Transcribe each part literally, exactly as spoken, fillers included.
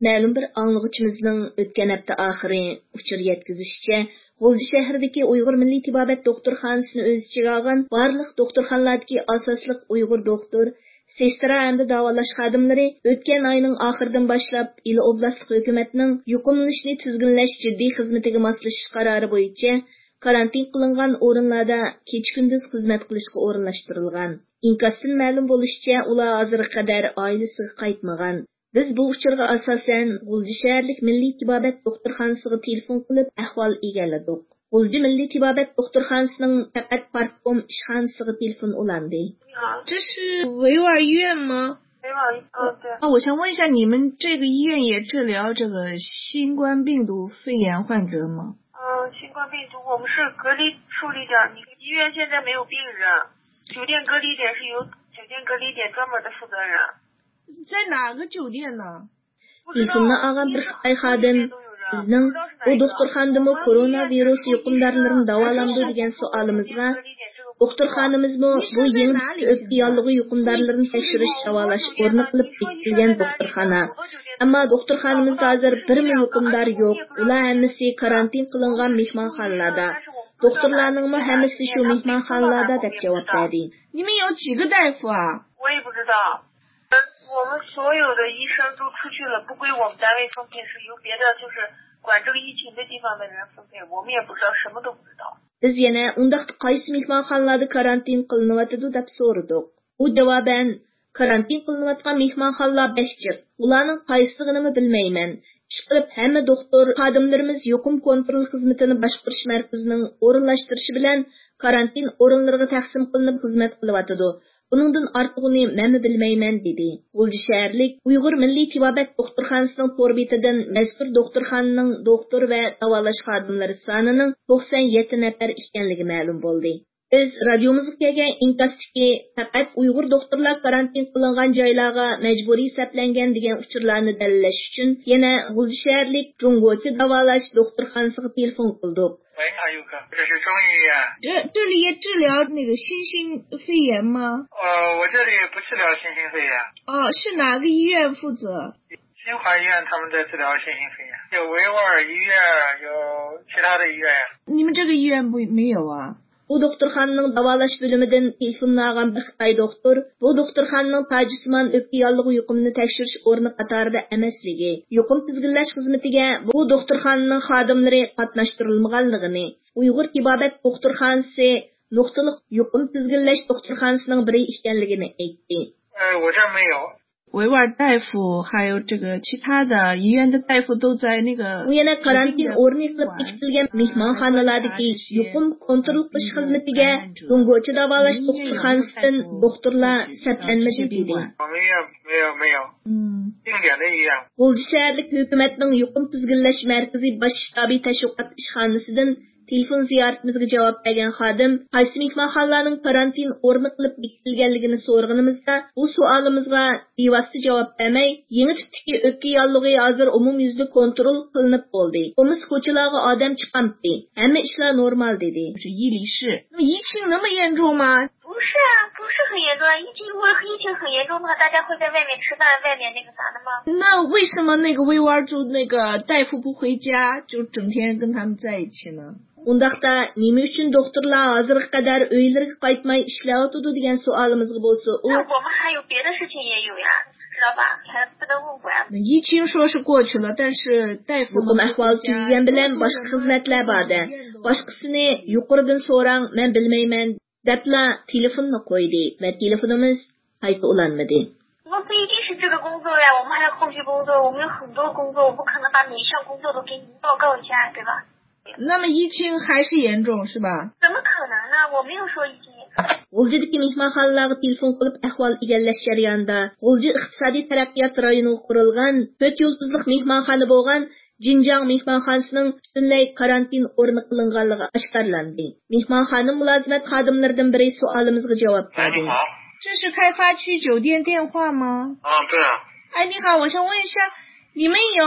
Ma'lum bir anlıqçımızның ötken hafta axırı uçur yetkizişçe, G'ulji shahridagi Uyg'ur Milliy tibobat doktorxonasini o'z ichiga olgan barliq doktorxonalardagi asosliq Uyg'ur doktor, sestra hamda davolash xodimlari o'tgan oyning oxiridan boshlab Il oblastlik hukumatning yuqumlanishni tizginlash jiddiy xizmatiga moslashish qarori bo'yicha karantin qilingan o'rinlarda kecha-kunduz xizmat qilishga o'rinlashtirilgan. Inkasdan ma'lum bo'lishicha, ular hozirga qadar oilasiga qaytmagan. Biz bu uchurga asosan G'ulji shaharlik Milliy tibobat doktorxonasiga telefon qilib ahvol egalladik. G'ulji Milliy tibobat doktorxonasining faqat partkom ishxonasiga telefon ulandi. 这是维吾尔医院吗？ 维吾尔医院，对。 啊，我想问一下，你们这个医院也治疗这个新冠病毒肺炎患者吗？ 嗯，新冠病毒我们是隔离处理点，你医院现在没有病人，酒店隔离点是由酒店隔离点专门的负责人。 在哪个酒店呢？ Telefonda ağam bir ay xodim bizning bu doktorxonadami koronavirus yuqumdorlarini davolamdi degan savolimizga doktorxonamizmi bu yangi o'pka yollig'i yuqumdorlarini tekshirish davolash o'rni qilib bekitilgan doktorxona. Ammo doktorxonamizda hozir bir mi yuqumdor yo'q. Ular hammasi karantin qilingan mehmonxonalarda. Doktorlarning hammasi shu mehmonxonalarda deb javob berdi. 你们有几个大夫啊？ 我也不知道。 我们所有的医生都出去了，不归我们单位分配，是由别的就是管这个疫情的地方的人分配，我们也不知道，什么都不知道。 Biz yana undaqda qaysi mehmonxonalarda karantin qilinayotdi deb so'radik. U javoban karantin qilinayotgan mehmonxonalar besh jiq. Ularning qaysiligini bilmayman. Ishqilib hamma doktor xodimlarimiz yuqum kontrol xizmatini boshqarish markazining o'rinlashtirishi bilan karantin o'rinlariga taqsim qilinib xizmat qilyotdi. Buningdan ortig'ini men bilmayman dedi. G'ulji shaharlik Uyg'ur Milliy tibobat doktorxonasining to'rbetidan mazkur doktorxonaning doktor va davolash xodimlari sonining to'qson yetti nafar ekanligi ma'lum bo'ldi. Biz radiomizga kelgan inkasdagi faqat Uyg'ur doktorlar karantin qilingan joylarga majburiy saplangan degan uchurlarni dalillash uchun yana G'ulji shaharlik Junggochi davolash doktorxonasiga telefon qildik. 喂，阿优哥，这是中医院。 这这里也治疗那个新型肺炎吗？ 呃，我这里不治疗新型肺炎。 哦，是哪个医院负责？ 新华医院他们在治疗新型肺炎，有维吾尔医院，有其他的医院呀。 你们这个医院不没有啊？ Bu doktorxonaning davolash bo'limidan telefon olgan bir Xitoy doktor bu doktorxonaning tajismon o'pka yollig'i yuqumini tekshirish o'rni qatorida emasligi, yuqum tizginlash xizmatiga bu doktorxonaning xodimlari qatnashtirilmaganligini, Uyg'ur tibobat doktorxonasi nuqtaliq yuqum tizginlash doktorxonasining biri ekanligini aytdi. 呃，我这没有。 维吾尔大夫还有这个其他的医院的大夫都在那个 U yana karantin o'rni qilib bekitilgan mehmonxonalardagi yuqum kontrol qilish xizmatiga Junggochi davolash doktorxonasidan doktorlar saplanmadi dedi. 我们医院没有没有。嗯。定点的医院。 G'ulji shaharlik hukumatning yuqum tizginlash markazi bosh shtabi tashviqot ishxonasidan telefon ziyoratimizga javob bergan xodim qaysi mehmonxonalarning karantin o'rni qilib bekitilganligini so'rag'animizda bu savolimizga bevosita javob bermay yangi tipdagi o'pka yollig'i hozir umumyuzli kontrol qilinib bo'ldi. Umiz ko'chalarga odam chiqamdi. Hamma ishlar normal dedi. 是伊犁市。那疫情那么严重吗？ 不是啊，不是很严重啊。疫情如果疫情很严重的话，大家会在外面吃饭，外面那个啥的吗？ 那为什么那个维吾尔族那个大夫不回家，就整天跟他们在一起呢？ Undaqda nima uchun doktorlar hozirga qadar uylariga qaytmay ishlayotdi degan savolimizga bo'lsa, u 我们还有别的事情也有呀，知道吧？还不能问过呀。 疫情说是过去了，但是大夫 yuqum ahvol tugagan bilan boshqa xizmatlar borda. Boshqasini yuqoridan so'rang, men bilmayman debla telefonni qo'ydi va telefonimiz qayta ulanmadi. 我们不一定是这个工作呀，我们还有后续工作，我们有很多工作，我不可能把每一项工作都给你报告一下，对吧？ 那么疫情还是严重是吧？ 怎么可能呢？我没有说疫情。 G'uljidagi mehmonxonalarga telefon qilib ahvol egallash jarayonida G'ulji iqtisodiy taraqqiyot rayoniga qurilgan to'rt yulduzliq mehmonxona bo'lgan Jinjang mehmonxonasining butunlay karantin o'rni qilinganligi oshkorlandi. Mehmonxona mulozimat xodimlaridan biri savolimizga javob berdi. 这是开发区酒店电话吗？ 啊，对啊。 哎，你好，我想问一下，你们有没有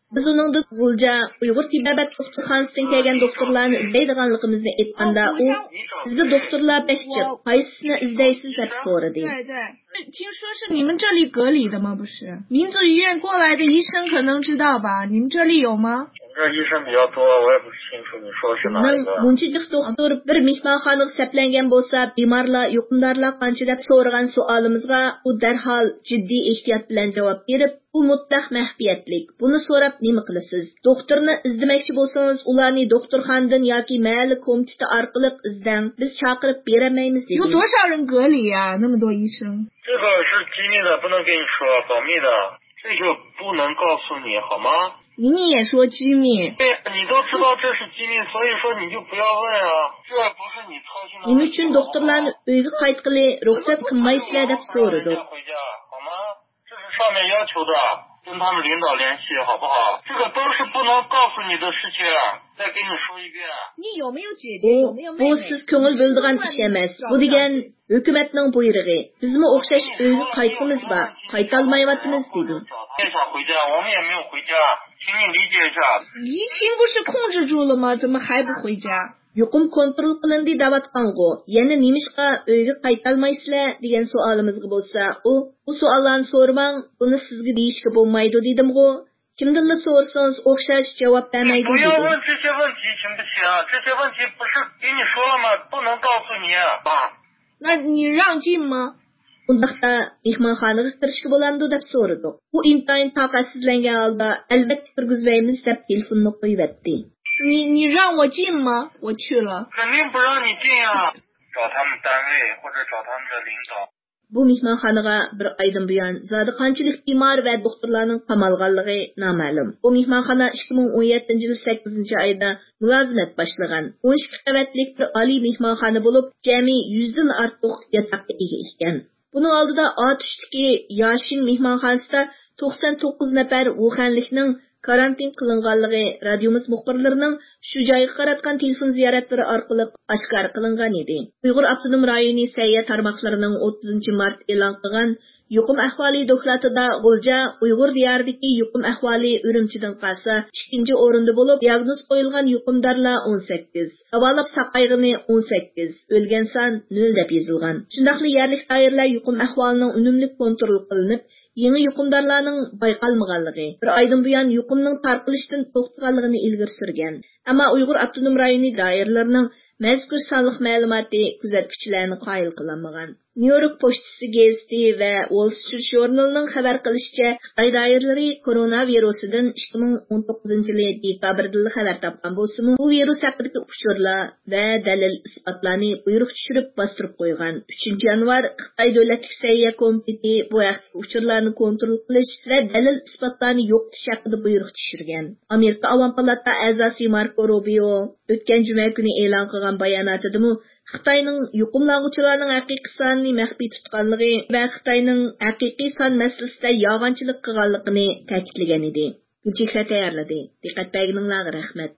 Biz onundan Gulja Uyghur Tibabat doktorxonasidan kelgan doktorlarni izlaydiganligimizni aytganda u sizda doktorlar bekchi, qaysisini izlaysiz deb so'radi. 对对，听说是你们这里隔离的吗？不是，民族医院过来的医生可能知道吧？你们这里有吗？ 这医生比较多，我也不清楚你说是哪一个。 Munchijik doktor bir mehmonxonaga saplangan bo'lsa, bemorlar, yuqumdorlar qancha deb so'ragan savolimizga u darhol jiddiy ehtiyot bilan javob berib, bu mutlaq mahfiyatlik. Buni so'rab nima qilasiz? Doktorni izlamoqchi bo'lsangiz, ularni doktorxonadan yoki mahalla komiteti orqali izlang. Biz chaqirib beramaymiz dedi. 有多少人隔离呀？那么多医生。 这个是机密的，不能跟你说，保密的，这个不能告诉你，好吗？ 你也说机密， 对，你都知道这是机密，所以说你就不要问啊，这不是你操心的。 Nima uchun doktorlarni uyga qaytgili ruxsat qilmaysizlar deb so'radi. 回家，好吗？这是上面要求的，跟他们领导联系，好不好？这个都是不能告诉你的事情，再给你说一遍。 你有没有姐姐？有没有妹妹？ Bu siz ko'ngil bo'ldigan ish emas. Bu degan hukumatning buyrug'i. Bizmi o'xshash uyga qaytimiz bor, qaytolmayapmiz dedi. 也想回家，我们也没有回家，请你理解一下。 疫情不是控制住了吗？怎么还不回家？ Yuqum kontrol qilindi davatqango. Yana nimishqa uyga qaytolmaysizlar degan savolimizga bo'lsa, u bu savollarni so'ramang, buni sizga deyishga bo'lmaydi dedim-ku. Kimdanla so'rsangiz o'xshash javob bermaydi 不要 dedi. 问这些问题行不行？这些问题不是跟你说了吗？不能告诉你啊。 那你让进吗？ Undaqda mehmonxonaga kirishga bo'lamdi deb so'radik. U intayin taqatsizlangan holda albatta kirgizmaymiz deb telefonni qo'yibdi. 你你让我进吗？我去了。 肯定不让你进啊！找他们单位或者找他们的领导。 Bu mehmonxonaga bir oydan buyon zodi qanchalik bemor va doktorlarning qamalganligi noma'lum. Bu mehmonxona ikki ming o'n yettinchi yil sakkizinchi oyda mulozimat boshlagan. o'n ikki qavatlik bir oliy mehmonxona bo'lib, jami yuzdan ortiq yotoqqa ega ekan. Buning oldida A tushdagi Yashin mehmonxonasida to'qson to'qqiz nafar Wuhanlikning karantin qilinganligi radiomiz muxbirlarining shu joyga qaratgan telefon ziyoratlari orqali oshkor qilingan edi. Uyg'ur avtonom rayoni sayya tarmoqlarining o'ttizinchi mart e'lon qilgan yuqum ahvoli dokladida G'ulja Uyg'ur diyoridagi yuqum ahvoli Urumchidan qolsa ikkinchi o'rinda bo'lib, diagnoz qo'yilgan yuqumdorlar o'n sakkiz, davolab saqayg'ini o'n sakkiz, o'lgan son nol deb yozilgan. Shundaqli yerlik doiralar yuqum ahvolining unumli kontrol qilinib, yangi yuqumdorlarning bayqalmaganligi, bir oydan buyon yuqumning tarqalishdan to'xtaganligini ilgari surgan. Ammo Uyg'ur avtonom rayoni doiralarining mazkur sonliq ma'lumoti kuzatuvchilarni qoyil qilmagan. New York pochtasi gazeti va Wall Street Journal'ning xabar qilishicha, Xitoy doiralari koronavirusidan ikki ming o'n to'qqizinchi yil dekabrda xabar topgan bo'lsa-mu, bu virus haqidagi uchurlar va dalil isbotlarni buyruq tushirib bostirib qo'ygan. uchinchi yanvar Xitoy davlatlik sayya komiteti bu haqdagi uchurlarni kontrol qilish va dalil isbotlarni yo'qotish haqida buyruq tushirgan. Amerika Avam palata a'zosi Marco Rubio o'tgan juma kuni e'lon qilgan bayonotida Xitoyning yuqumlanuvchilarning haqiqiy sonini maxfiy tutganligi va Xitoyning haqiqiy son masalasida yolg'onchilik qilganligini ta'kidlagan edi. Gulchehra tayyorladi. Diqqat berganinglarga rahmat.